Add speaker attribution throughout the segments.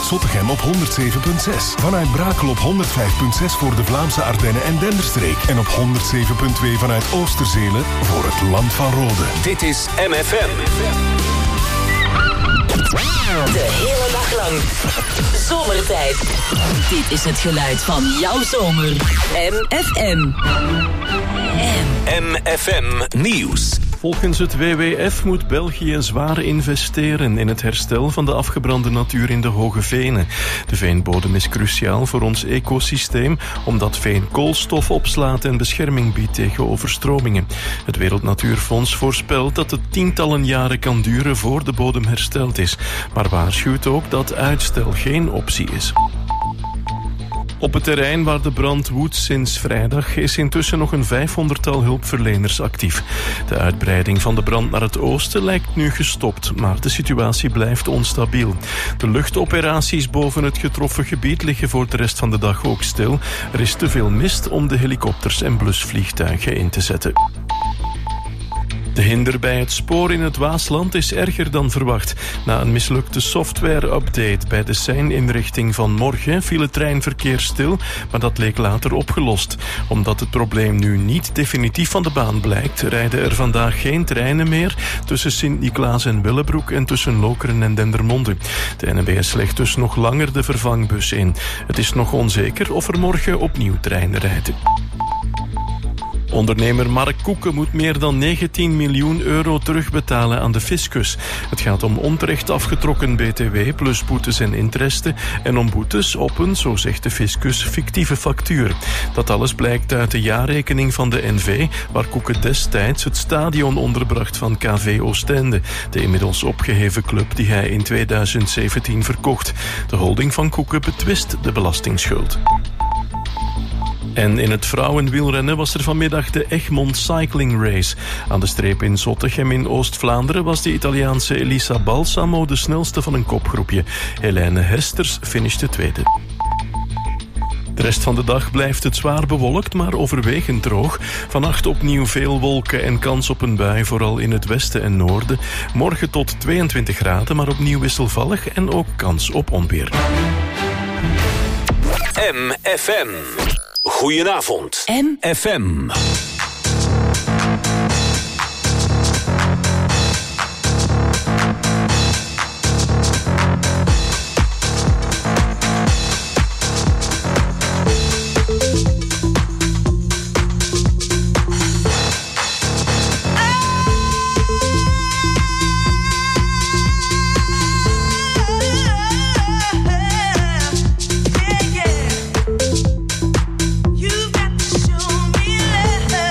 Speaker 1: Zottegem op 107.6. Vanuit Brakel op 105.6 voor de Vlaamse Ardennen en Denderstreek. En op 107.2 vanuit Oosterzelen voor het Land van Rode.
Speaker 2: Dit is MFM.
Speaker 3: De hele dag lang. Zomertijd. Dit is het geluid van jouw zomer. MFM.
Speaker 2: MFM Nieuws.
Speaker 4: Volgens het WWF moet België zwaar investeren in het herstel van de afgebrande natuur in de Hoge Venen. De veenbodem is cruciaal voor ons ecosysteem, omdat veen koolstof opslaat en bescherming biedt tegen overstromingen. Het Wereldnatuurfonds voorspelt dat het tientallen jaren kan duren voor de bodem hersteld is, maar waarschuwt ook dat uitstel geen optie is. Op het terrein waar de brand woedt sinds vrijdag is intussen nog een 500-tal hulpverleners actief. De uitbreiding van de brand naar het oosten lijkt nu gestopt, maar de situatie blijft onstabiel. De luchtoperaties boven het getroffen gebied liggen voor de rest van de dag ook stil. Er is te veel mist om de helikopters en blusvliegtuigen in te zetten. De hinder bij het spoor in het Waasland is erger dan verwacht. Na een mislukte software-update bij de seininrichting van morgen viel het treinverkeer stil, maar dat leek later opgelost. Omdat het probleem nu niet definitief van de baan blijkt, rijden er vandaag geen treinen meer tussen Sint-Niklaas en Willebroek en tussen Lokeren en Dendermonde. De NMBS legt dus nog langer de vervangbus in. Het is nog onzeker of er morgen opnieuw treinen rijden. Ondernemer Mark Koeken moet meer dan 19 miljoen euro terugbetalen aan de fiscus. Het gaat om onterecht afgetrokken btw plus boetes en interesse en om boetes op een, zo zegt de fiscus, fictieve factuur. Dat alles blijkt uit de jaarrekening van de NV, waar Koeken destijds het stadion onderbracht van KV Oostende, de inmiddels opgeheven club die hij in 2017 verkocht. De holding van Koeken betwist de belastingsschuld. En in het vrouwenwielrennen was er vanmiddag de Egmond Cycling Race. Aan de streep in Zottegem in Oost-Vlaanderen was de Italiaanse Elisa Balsamo de snelste van een kopgroepje. Helene Hesters finishte tweede. De rest van de dag blijft het zwaar bewolkt, maar overwegend droog. Vannacht opnieuw veel wolken en kans op een bui, vooral in het westen en noorden. Morgen tot 22 graden, maar opnieuw wisselvallig en ook kans op onweer.
Speaker 2: MFM. Goedenavond. MFM.
Speaker 5: You've got to show me love.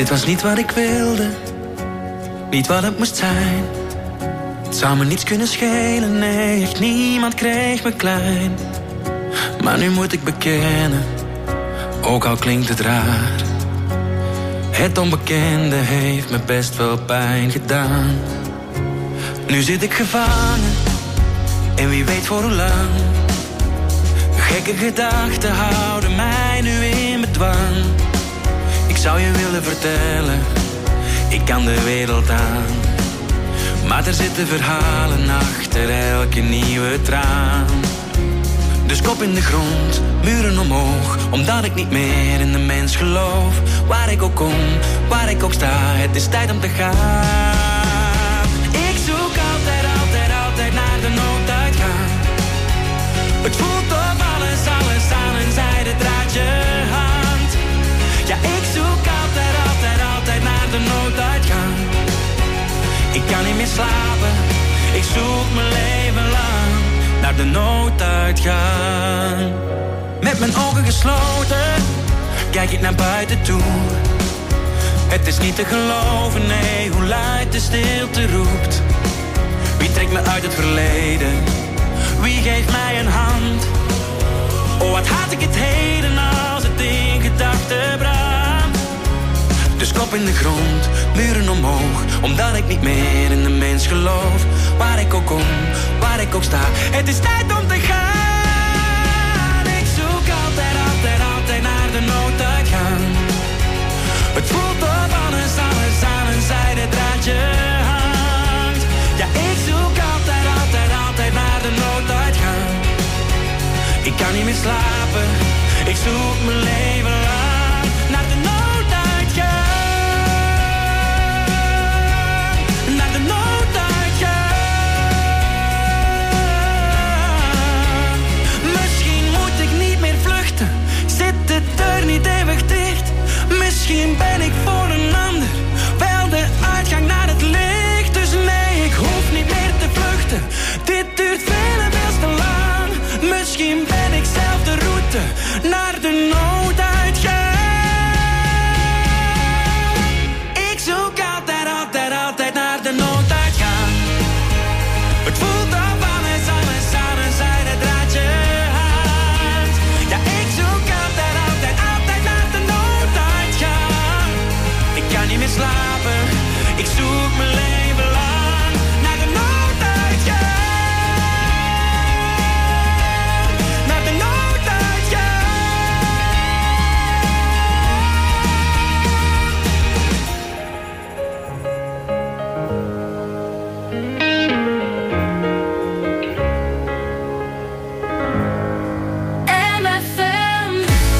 Speaker 5: Dit was niet wat ik wilde, niet wat het moest zijn. Het zou me niets kunnen schelen, nee, echt niemand kreeg me klein. Maar nu moet ik bekennen, ook al klinkt het raar, het onbekende heeft me best wel pijn gedaan. Nu zit ik gevangen, en wie weet voor hoe lang. Gekke gedachten houden mij nu in bedwang. Ik zou je willen vertellen, ik kan de wereld aan. Maar er zitten verhalen achter elke nieuwe traan. Dus kop in de grond, muren omhoog, omdat ik niet meer in de mens geloof. Waar ik ook kom, waar ik ook sta, het is tijd om te gaan. Ik zoek altijd, altijd, altijd naar de nooduitgang. Het voelt of alles, alles aan een zijde draadje hangt. Ja, ik zoek altijd, altijd, altijd naar de nooduitgang. Ik kan niet meer slapen, ik zoek mijn leven lang naar de nooduitgang. Met mijn ogen gesloten, kijk ik naar buiten toe. Het is niet te geloven, nee, hoe luid de stilte roept. Wie trekt me uit het verleden? Wie geeft mij een hand? Oh, wat haat ik het heden als het in gedachten brandt. Dus kop in de grond, muren omhoog, omdat ik niet meer in de mens geloof. Waar ik ook kom, waar ik ook sta, het is tijd om te gaan. Ik zoek altijd, altijd, altijd naar de nooduitgang. Het voelt of alles, alles aan een zijde draadje hangt. Ja, ik zoek altijd, altijd, altijd naar de nooduitgang. Ik kan niet meer slapen, ik zoek mijn leven lang naar de nooduitgang. Naar de nooduitgang. Misschien moet ik niet meer vluchten, zit de deur niet eeuwig dicht. Misschien ben ik voor een ander wel de uitgang naar het licht. Dus nee, ik hoef niet meer te vluchten, dit duurt veel en veel te lang. Misschien ben ik zelf de route naar de nooduitgang. Ik zoek altijd, altijd, altijd naar de nooduitgang. Het voelt of alles, alles aan een zijde draadje hangt. Ja, ik zoek altijd, altijd, altijd naar de nooduitgang. Ik kan niet meer slapen, ik zoek mijn leven lang naar de nooduitgang. Naar de nooduitgang.
Speaker 6: MFM.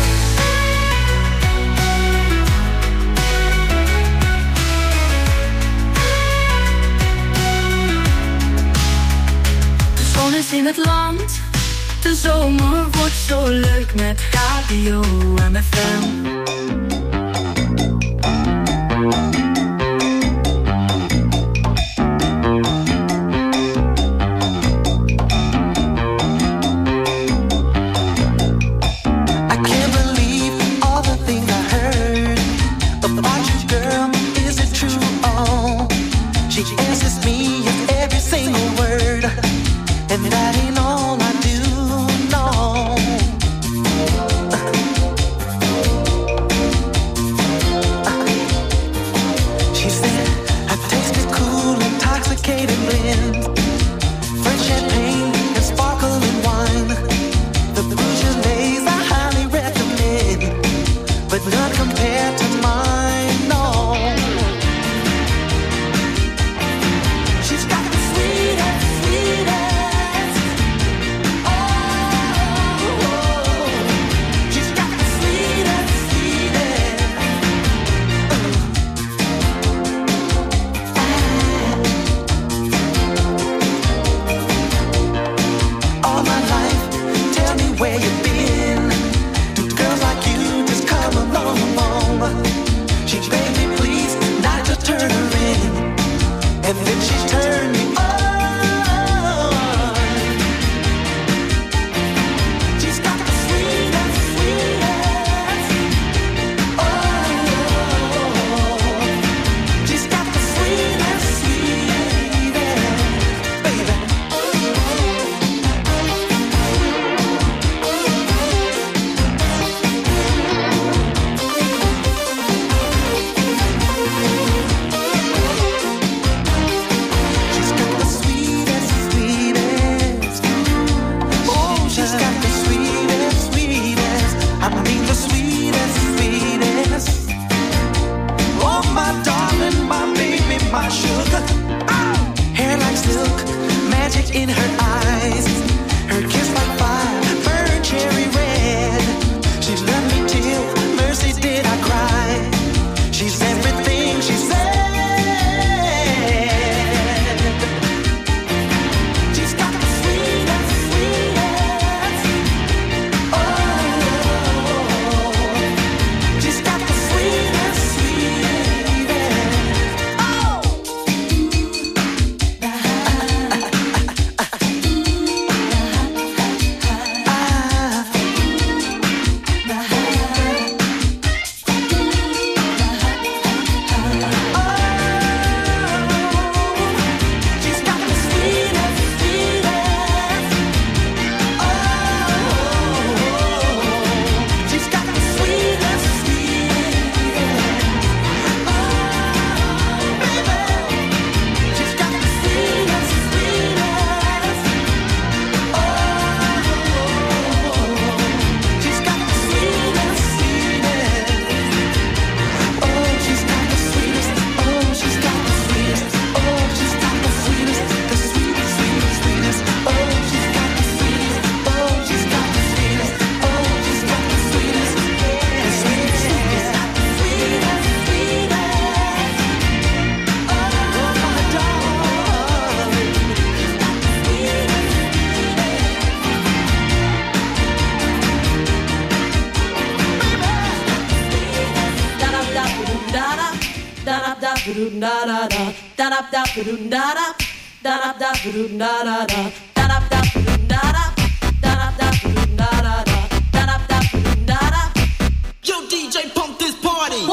Speaker 6: De zon is in het land, de zomer wordt zo leuk met Radio MFM.
Speaker 7: I can't believe all the things I heard about you, girl. Is it true? Oh, she answers me of every single word, and that ain't all I do. No,
Speaker 8: Yo, DJ, pump this party.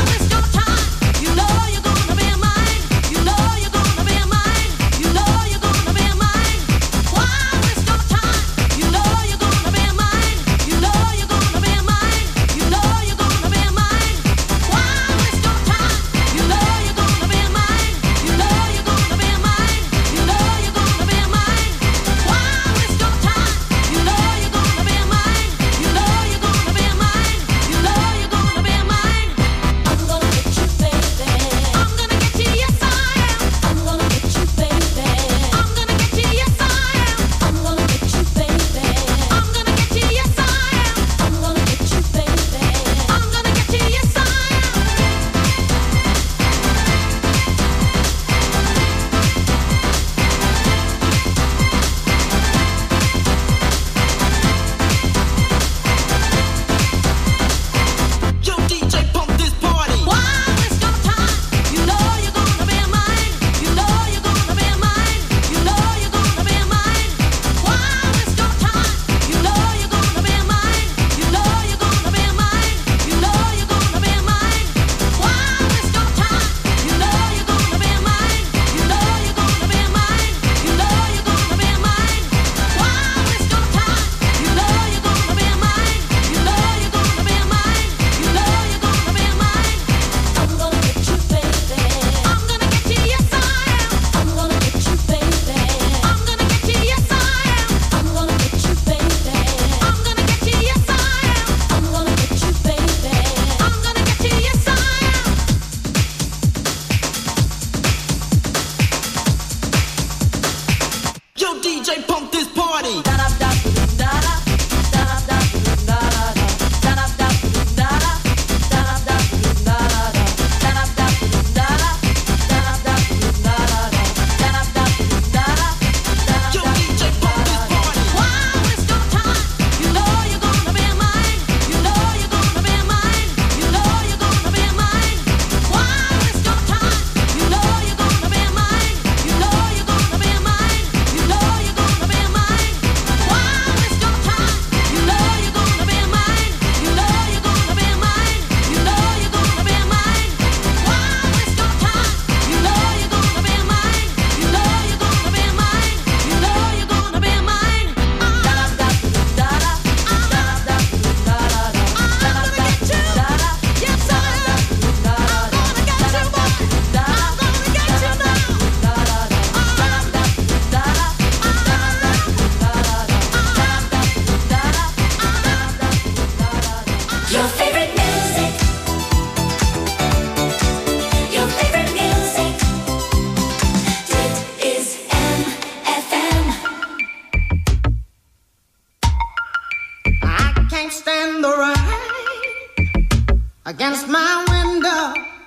Speaker 9: against my window,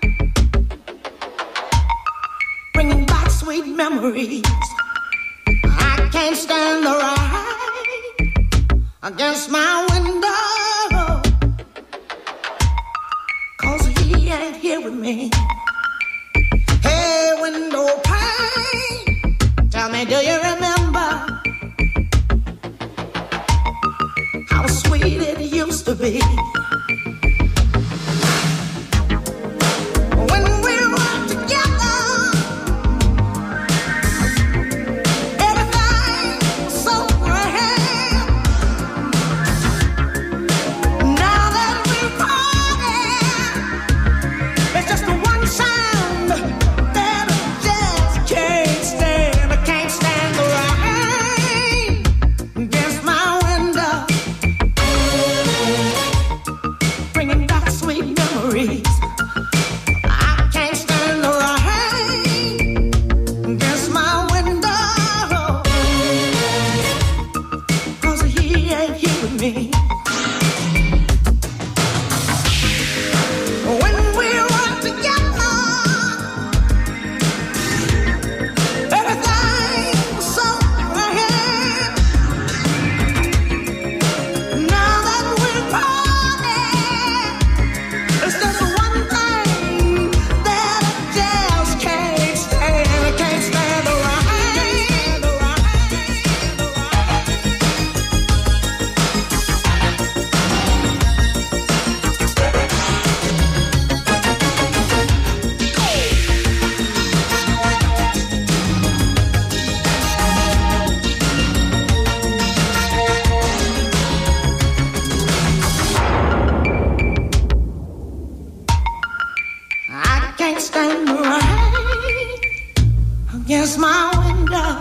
Speaker 9: bringing back sweet memories. I can't stand the rain against my window, 'cause he ain't here with me. Hey, window pane, tell me, do you remember how sweet it used to be? against my window,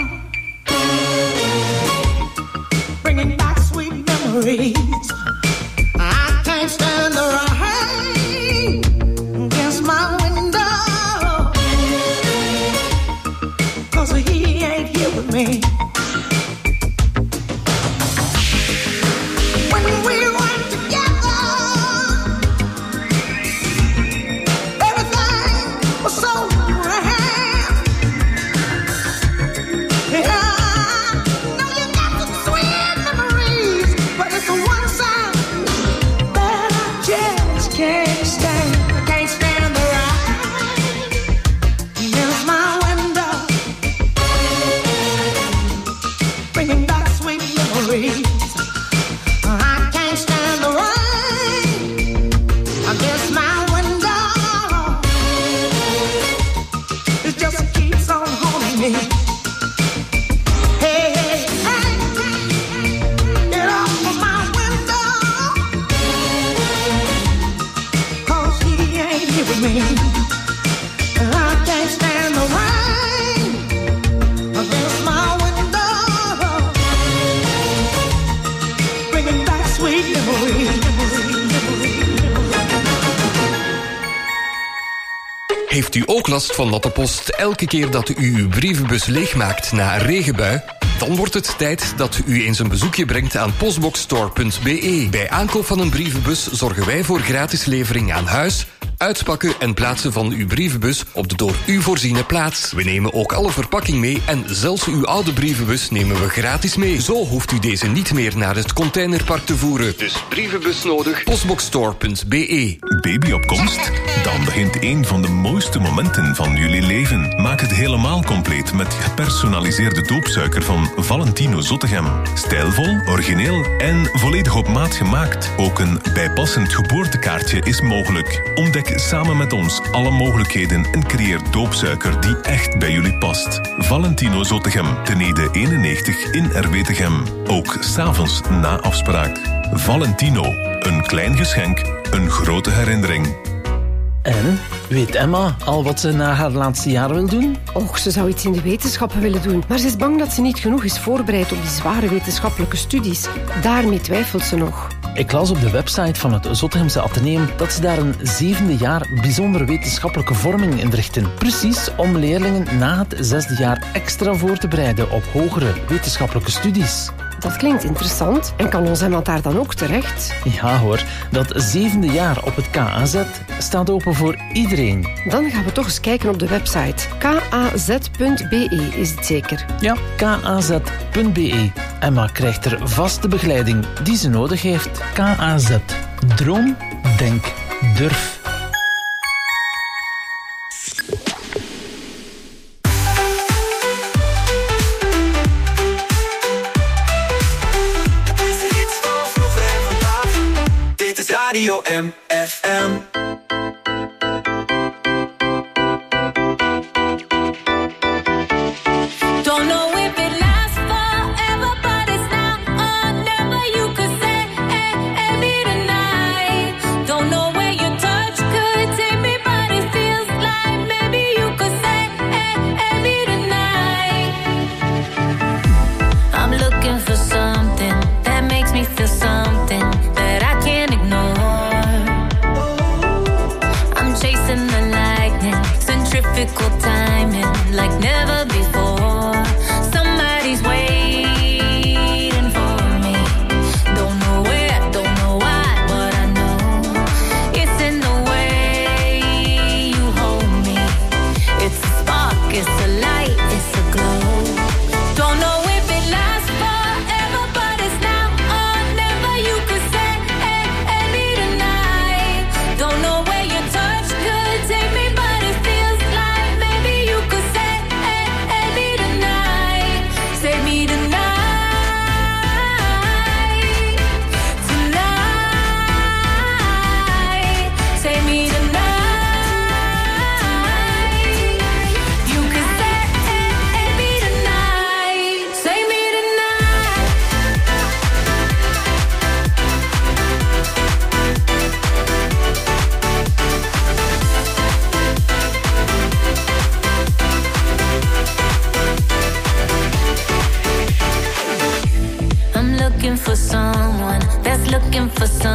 Speaker 9: bringing back sweet memories. I can't stand the rain against my window, 'cause he ain't here with me. When we were together, everything was so grand. Yeah, now you got some sweet memories, but it's the one side that I just can't stand. I can't stand the rain against my window, bringing back sweet memories. I can't stand the rain against my window. It just keeps on haunting me. Hey, hey, hey, get off of my window, 'cause he ain't here with me. I can't stand the rain against my window, bringing back sweet memories.
Speaker 10: Heeft u ook last van natte post elke keer dat u uw brievenbus leegmaakt na een regenbui? Dan wordt het tijd dat u eens een bezoekje brengt aan postboxstore.be. Bij aankoop van een brievenbus zorgen wij voor gratis levering aan huis, uitpakken en plaatsen van uw brievenbus op de door u voorziene plaats. We nemen ook alle verpakking mee en zelfs uw oude brievenbus nemen we gratis mee. Zo hoeft u deze niet meer naar het containerpark te voeren. Dus brievenbus nodig, postboxstore.be.
Speaker 1: Baby op komst? Dan begint een van de mooiste momenten van jullie leven. Maak het helemaal compleet met gepersonaliseerde doopsuiker van Valentino Zottegem. Stijlvol, origineel en volledig op maat gemaakt. Ook een bijpassend geboortekaartje is mogelijk. Ontdek samen met ons alle mogelijkheden en creëer doopsuiker die echt bij jullie past. Valentino Zottegem, Tenede 91 in Erwetegem. Ook 's avonds na afspraak. Valentino, een klein geschenk, een grote herinnering.
Speaker 11: En, weet Emma al wat ze na haar laatste jaar wil doen?
Speaker 12: Och, ze zou iets in de wetenschappen willen doen. Maar ze is bang dat ze niet genoeg is voorbereid op die zware wetenschappelijke studies. Daarmee twijfelt ze nog.
Speaker 11: Ik las op de website van het Zottegemse Atheneum dat ze daar een 7e jaar bijzondere wetenschappelijke vorming inrichten. Precies om leerlingen na het 6e jaar extra voor te bereiden op hogere wetenschappelijke studies.
Speaker 12: Dat klinkt interessant. En kan ons Emma daar dan ook terecht?
Speaker 11: Ja hoor, dat 7e jaar op het KAZ staat open voor iedereen.
Speaker 12: Dan gaan we toch eens kijken op de website. kaz.be is het zeker?
Speaker 11: Ja, kaz.be. Emma krijgt er vaste begeleiding die ze nodig heeft. KAZ. Droom, denk, durf.
Speaker 5: Radio MFM.
Speaker 6: Don't know if it lasts forever, but it's now or never. You could say every tonight. Don't know where your touch could take me, but it feels like maybe you could say every tonight. I'm looking for something that makes me feel something that I can't ignore.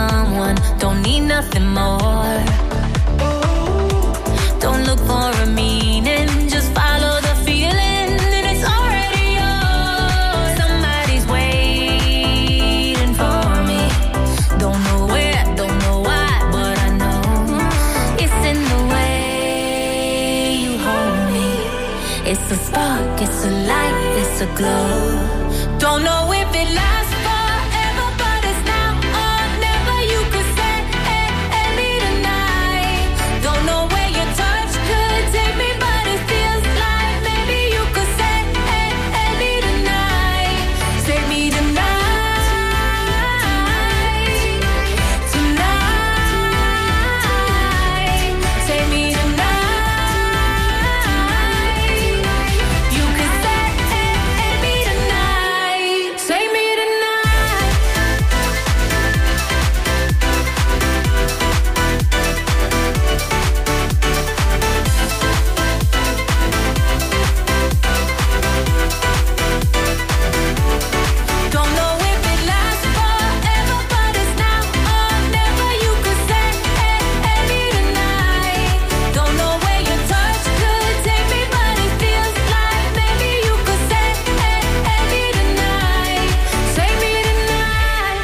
Speaker 6: someone, don't need nothing more. Don't look for a meaning, just follow the feeling, and it's already yours. Somebody's waiting for me. Don't know where, don't know why, but I know it's in the way you hold me. It's a spark, it's a light, it's a glow. Don't know if it lasts forever, but it's now or never. You could say, hey, me tonight. Don't know where your touch could take me, but it feels like maybe you could say, hey, me tonight. Say me tonight. Tonight. Say me tonight. You could say, hey, me tonight. Say me tonight. Don't know if it lasts forever, but it's now or never. You could say, hey, me tonight. Don't know where your touch could take me, but it feels like maybe you could say, hey, me tonight. Say me tonight.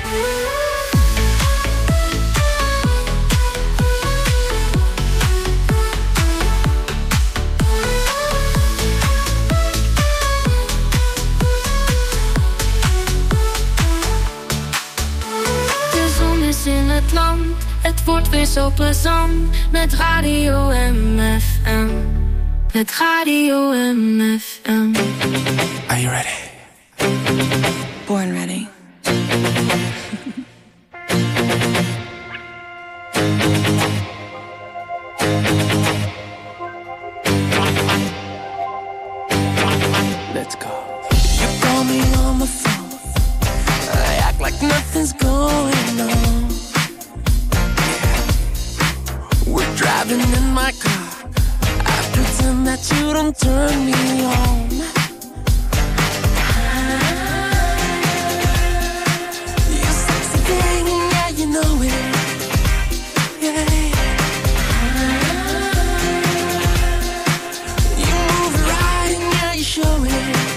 Speaker 13: De zon is in het land, het wordt weer zo plezant. Met Radio MFM. Met Radio MFM.
Speaker 5: Are you ready?
Speaker 14: Born ready.
Speaker 5: Let's go.
Speaker 9: You call me on the phone, I act like nothing's going on. We're driving in my car, I pretend that you don't turn me on. You sexy thing, yeah, you know it. Yeah. You move right, yeah, you show it.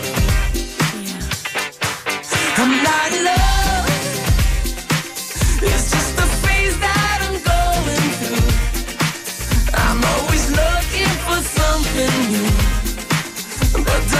Speaker 9: I'm not in love, it's just the phase that I'm going through. I'm always looking for something new, but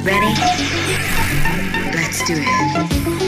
Speaker 14: Ready? Let's do it.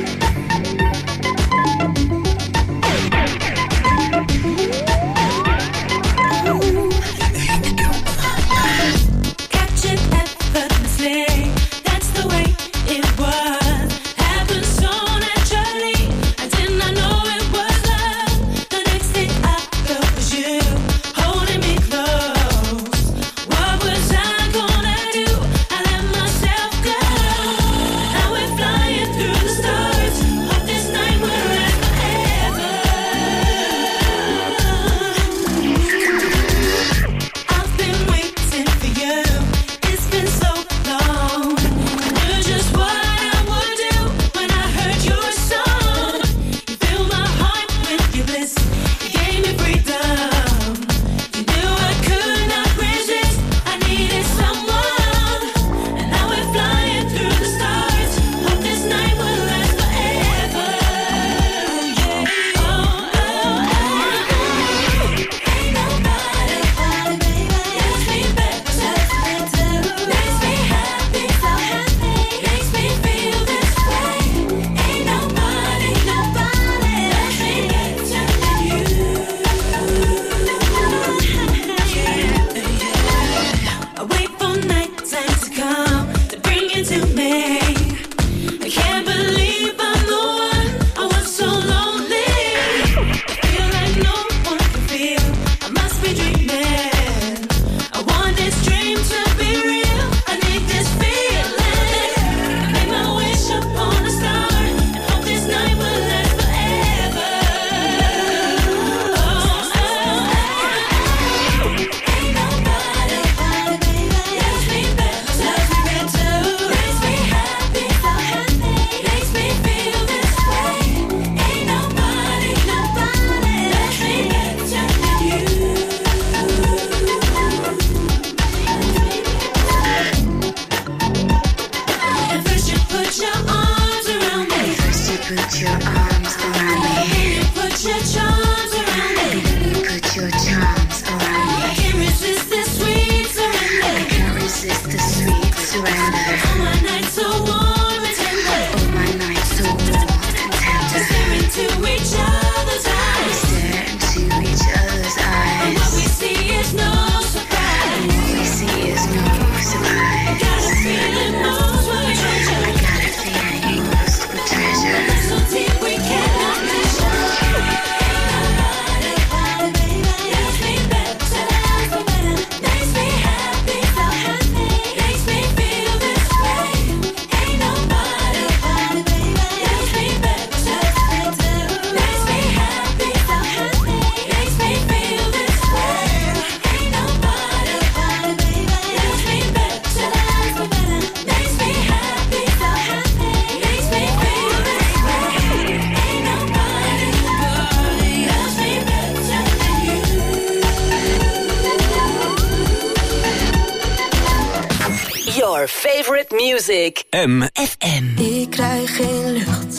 Speaker 3: Your favorite music.
Speaker 2: MFM.
Speaker 15: Ik krijg geen lucht,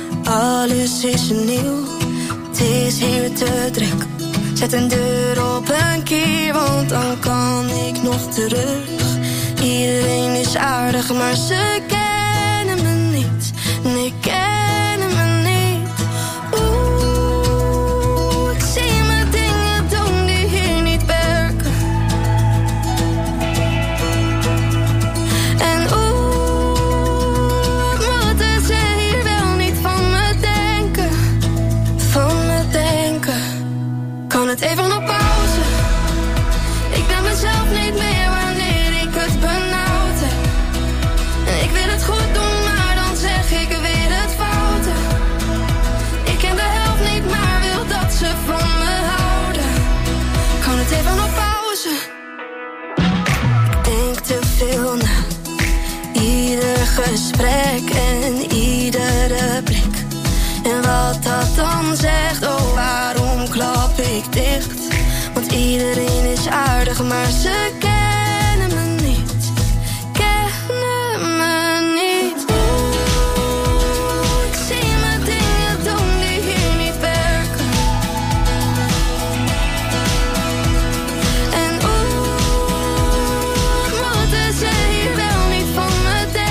Speaker 15: alles is nieuw. Het is hier te druk. Zet een deur op een kier, want dan kan ik nog terug. Iedereen is aardig, maar ze kennen me niet. Nee, kennen me niet. Oeh, ik zie me dingen doen die hier niet werken. En wat moeten ze hier wel niet van me denken? Van me denken. Kan het even op pauze? Ik ben mezelf niet meer wanneer ik het benauwd heb. En ik wil het goed doen, maar dan zeg ik weer het foute. Ik ken de helft niet, maar wil dat ze van me houden. Kan het even op pauze? Ik denk te veel na. Ieder gesprek en iedere blik. En wat dat dan zegt, oh waarom klap ik dicht? Want iedereen is aardig, maar ze kennen me niet. Kennen me niet. Oeh, ik zie me dingen doen die hier niet werken. En oeh, wat moeten ze hier wel niet van me denken?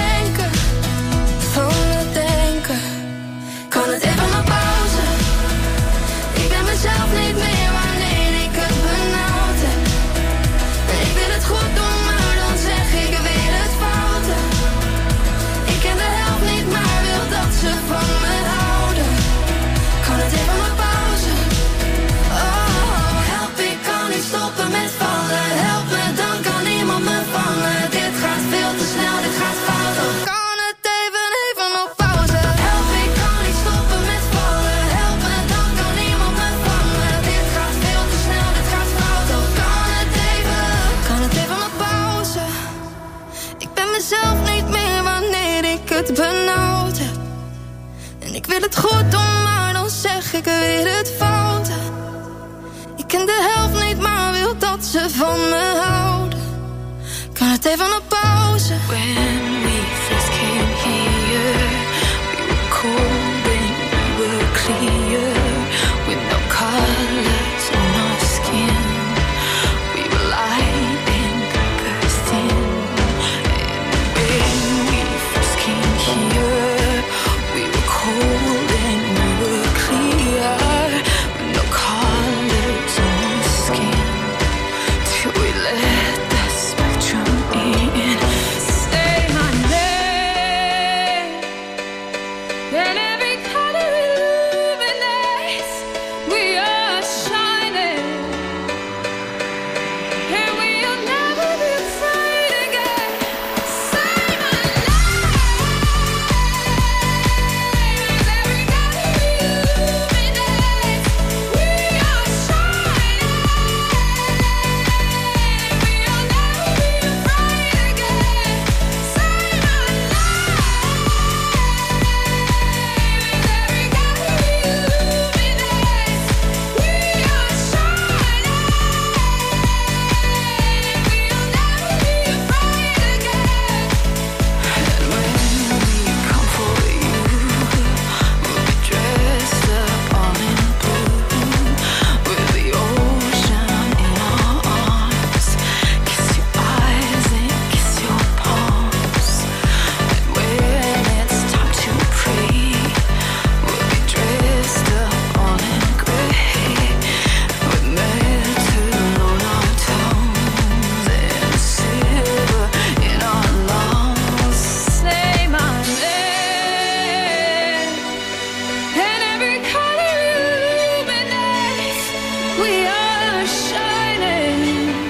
Speaker 15: het benauwd heb. En ik wil het goed doen, maar dan zeg ik weer het fout. Ik ken de helft niet, maar wil dat ze van me houden. Kan het even op pauze? When we first came here, we were cold and we were clear, with no colors on our skin. We were light and pepper thin. And when we first came here, we were cold and we were clear, with no colors on our skin. Till we let the spectrum in. Say my name, and every color illuminates. We are shining, and we'll never be afraid again. Say my name, and every color illuminates. We are shining, and we'll never be afraid again. Say my name, and every color illuminates. We are shining, and we'll never be afraid again. And when we come for you, we'll be dressed up all in blue, with the ocean in our arms. Kiss your eyes and kiss your palms. And when it's time to pray, we'll be dressed up all in gray, with metal on our tongues and silver in our lungs. Say my name, and every color illuminates. We are shining,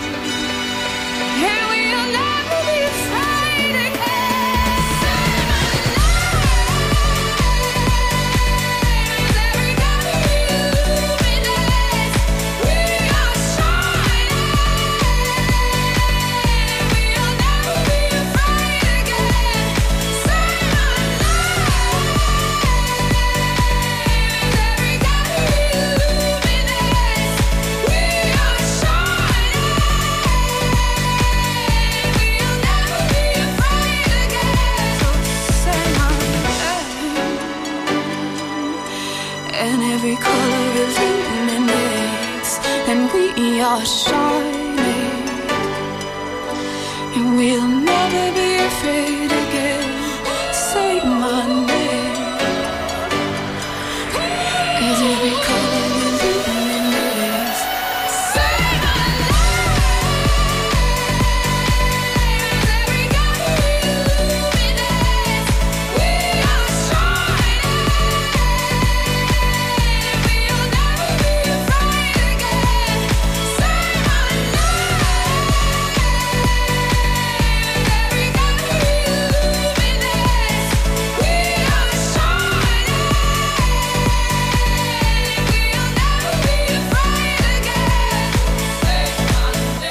Speaker 15: and we'll never be afraid again. Say my name, and every color illuminates. We are shining, and we'll never be afraid again. Say my name, and every color illuminates. We are shining, and we'll never be afraid again. So say my name, and every color illuminates, and we are shining, and we'll never be afraid again. Say my name, and every color illuminates. Say my name, and every color illuminates. We are shining, and we'll never be afraid again. Say my name, and every color illuminates. We are shining, and we'll never be afraid again. Say my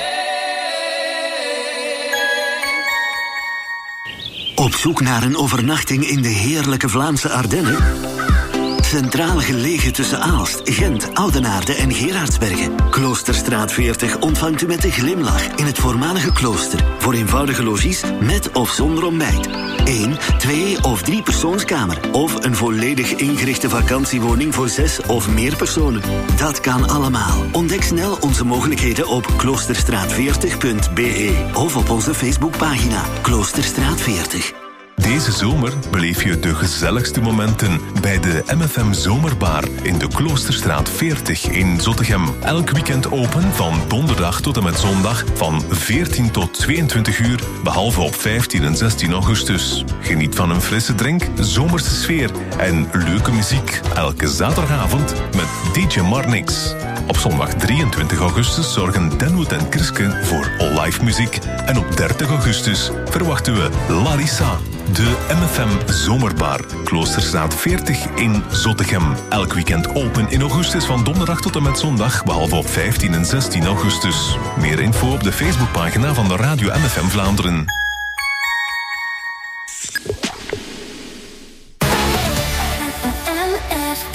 Speaker 15: name.
Speaker 16: Op zoek naar een overnachting in de heerlijke Vlaamse Ardennen? Centraal gelegen tussen Aalst, Gent, Oudenaarde en Gerardsbergen. Kloosterstraat 40 ontvangt u met een glimlach in het voormalige klooster. Voor eenvoudige logies met of zonder ontbijt. 1, 2 of 3 persoonskamer. Of een volledig ingerichte vakantiewoning voor 6 of meer personen. Dat kan allemaal. Ontdek snel onze mogelijkheden op kloosterstraat40.be of op onze Facebookpagina Kloosterstraat 40.
Speaker 1: Deze zomer beleef je de gezelligste momenten bij de MFM Zomerbar in de Kloosterstraat 40 in Zottegem. Elk weekend open van donderdag tot en met zondag van 14 tot 22 uur, behalve op 15 en 16 augustus. Geniet van een frisse drink, zomerse sfeer en leuke muziek. Elke zaterdagavond met DJ Marnix. Op zondag 23 augustus zorgen Denwood en Kriske voor live muziek. En op 30 augustus verwachten we Larissa. De MFM Zomerbar, Kloosterstraat 40 in Zottegem. Elk weekend open in augustus van donderdag tot en met zondag, behalve op 15 en 16 augustus. Meer info op de Facebookpagina van de Radio MFM Vlaanderen.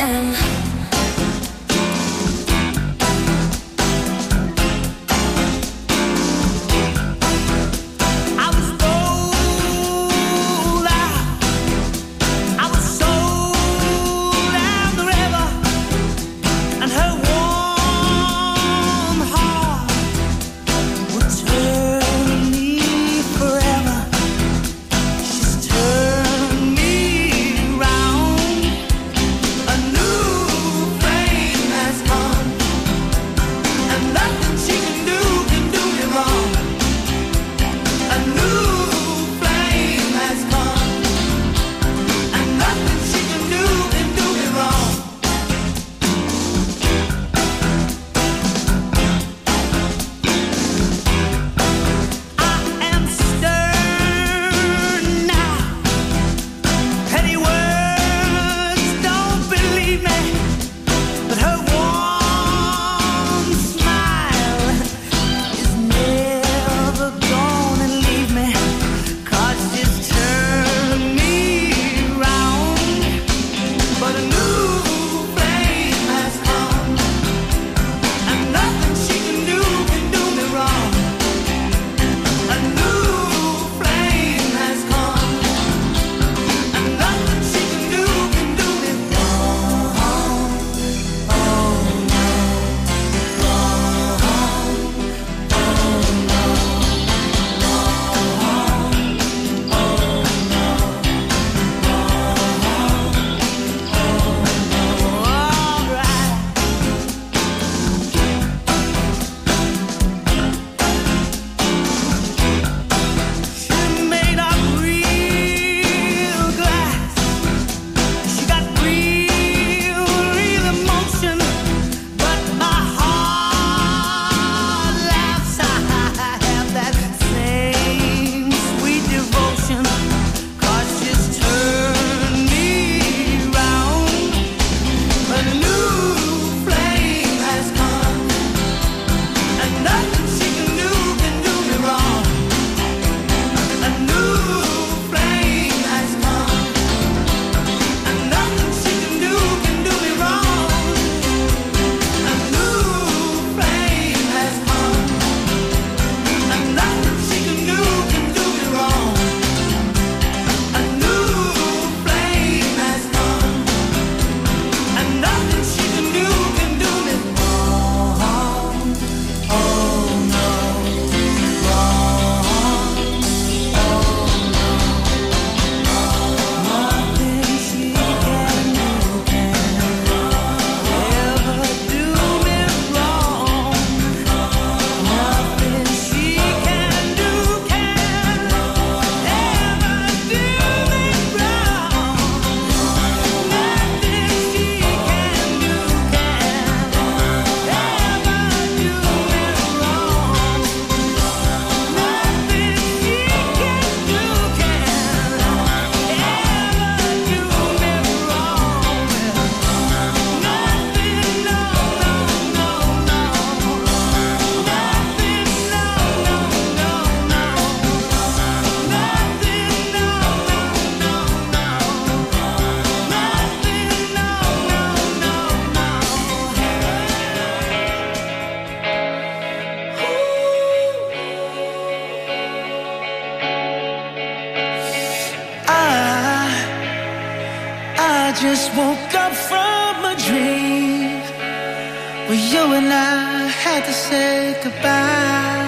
Speaker 5: just woke up from a dream where you and I had to say goodbye.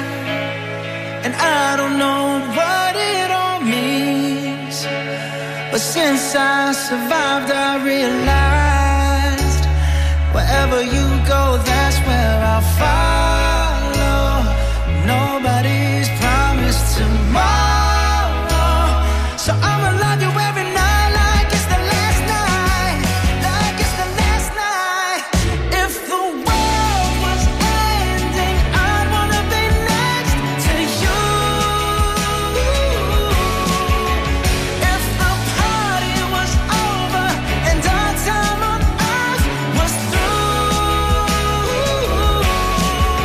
Speaker 5: And I don't know what it all means, but since I survived, I realized wherever you go, that's where I'll follow. Nobody's promised tomorrow, so I'ma love you every night like it's the last night, like it's the last night. If the world was ending, I'd wanna be next to you. If the party was over and our time on earth was through,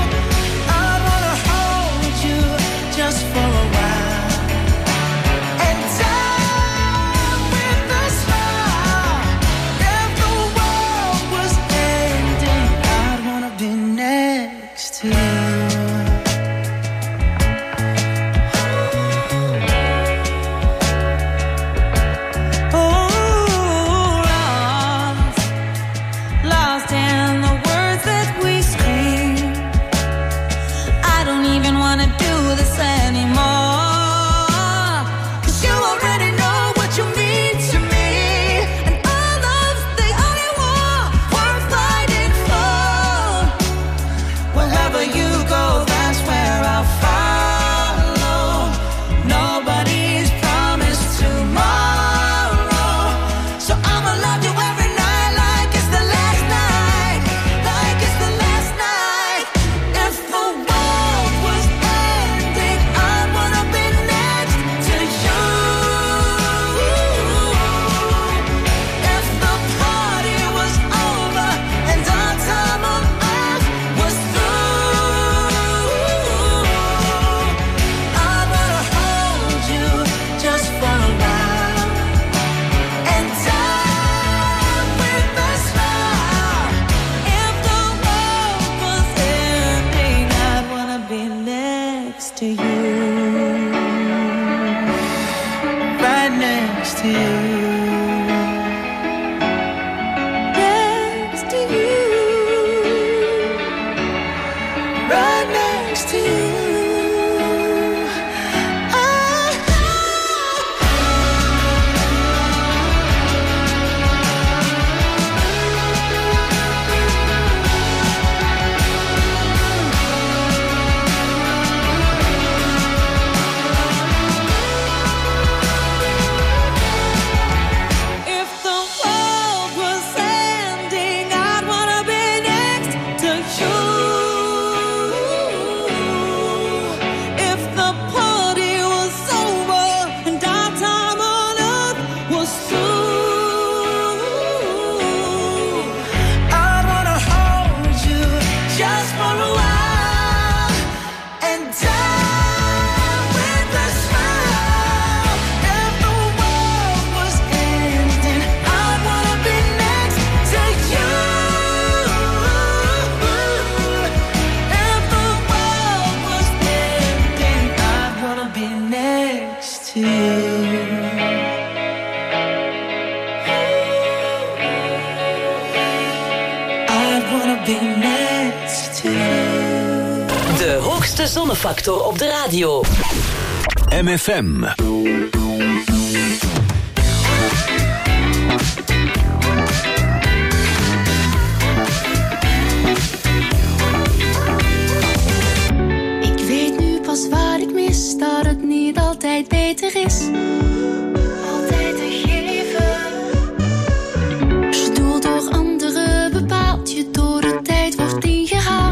Speaker 5: next to you. Next to you. Right next to you.
Speaker 3: De hoogste zonnefactor op de radio.
Speaker 2: MFM.
Speaker 13: Ik weet nu pas wat ik mis, dat het niet altijd beter is. Altijd te geven. Je doel door anderen bepaalt, je door de tijd wordt ingehaald.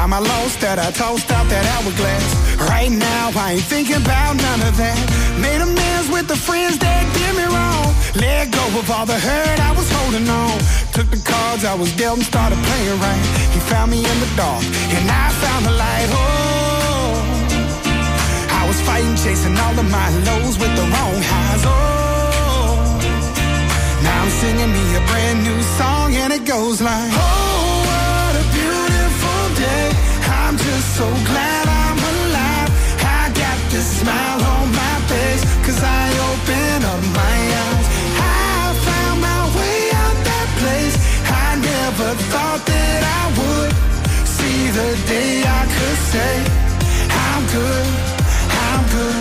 Speaker 17: time I lost that, I tossed out that hourglass. Right now, I ain't thinking about none of that. Made amends with the friends that did me wrong. Let go of all the hurt I was holding on. Took the cards I was dealt and started playing right. He found me in the dark, and I found the light. Oh, I was fighting, chasing all of my lows with the wrong highs. Oh, now I'm singing me a brand new song, and it goes like, oh, what a beautiful day. I'm just so glad I'm alive. I got this smile on my face, 'cause I open up my eyes. I found my way out that place. I never thought that I would see the day I could say, I'm good, I'm good.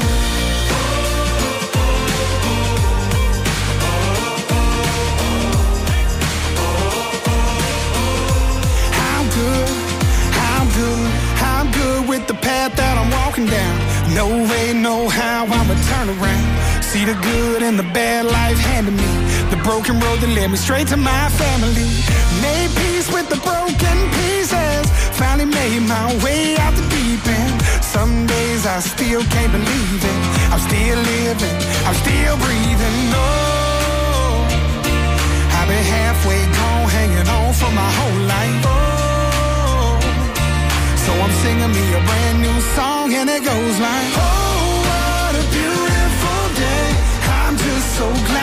Speaker 17: I'm good, I'm good, I'm good with the path that I'm walking down. No way, no how, I'ma turn around. See the good and the bad life handed me. The broken road that led me straight to my family. Made peace with the broken pieces. Finally made my way out the deep end. Some days I still can't believe it. I'm still living, I'm still breathing. No, I've been halfway gone, hanging on for my whole life. Oh, so I'm singing me a brand new song, and it goes like, oh, what a beautiful day. I'm just so glad